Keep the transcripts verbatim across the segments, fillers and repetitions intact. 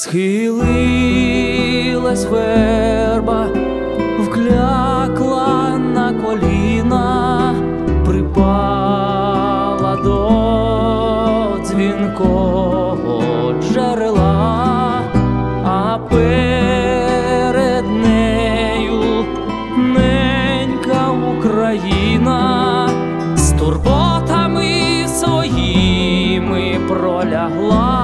Схилилась верба, вклякла на коліна, припала до дзвінкого джерела, а перед нею ненька Україна з турботами своїми пролягла.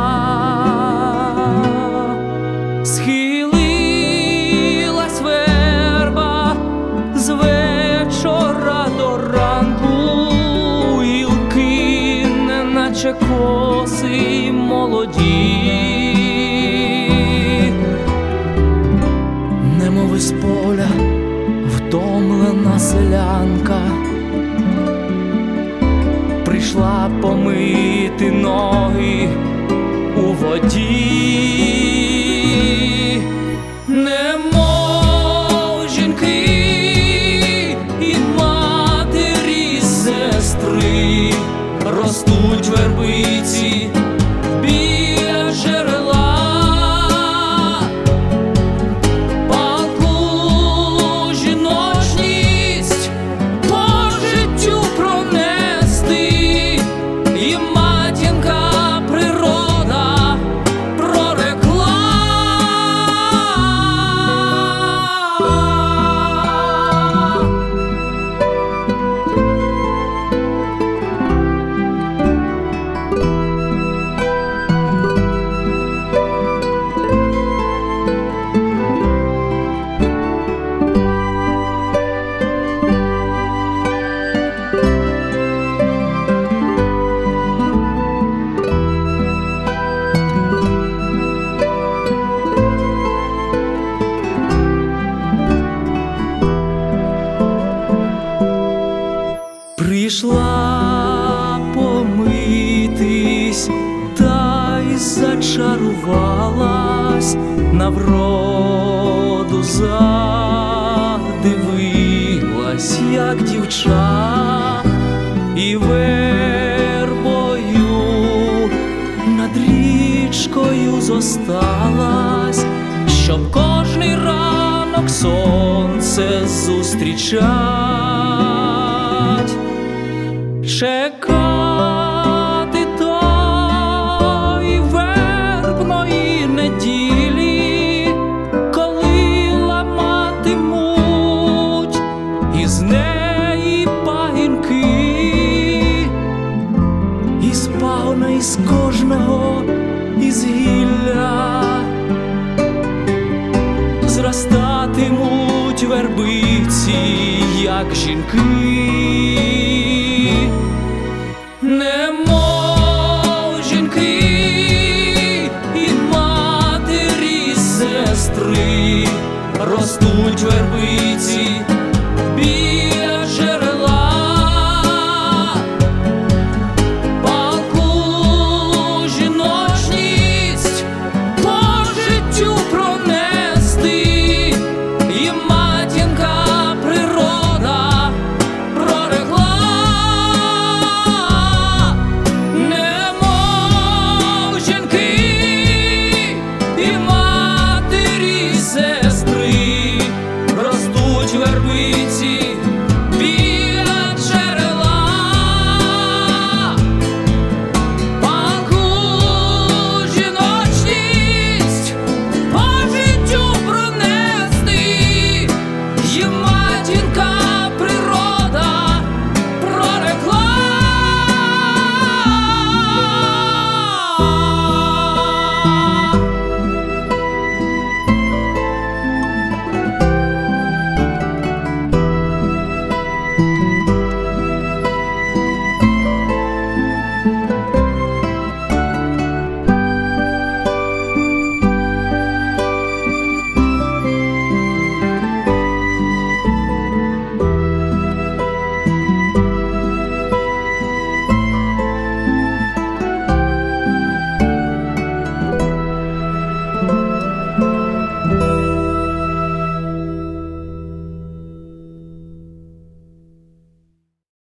Схилилась верба з вечора до ранку, гілки неначе коси молоді, немов із поля втомлена селянка прийшла помити ноги у воді. Немов жінки і матері, і сестри ростуть вербиці біля джерела, палку жіночність по життю пронести, і матінка природа прорекла. Прийшла помитись, та й зачарувалась, на вроду задивилась, як дівча, і вербою над річкою зосталась, щоб кожний ранок сонце зустрічать. Чекати тої вербної неділі, коли ламатимуть із неї пагінки, із пагона, із кожного із гілля зростатимуть вербиці, як жінки. Немов жінки і матері, і сестри ростуть вербиці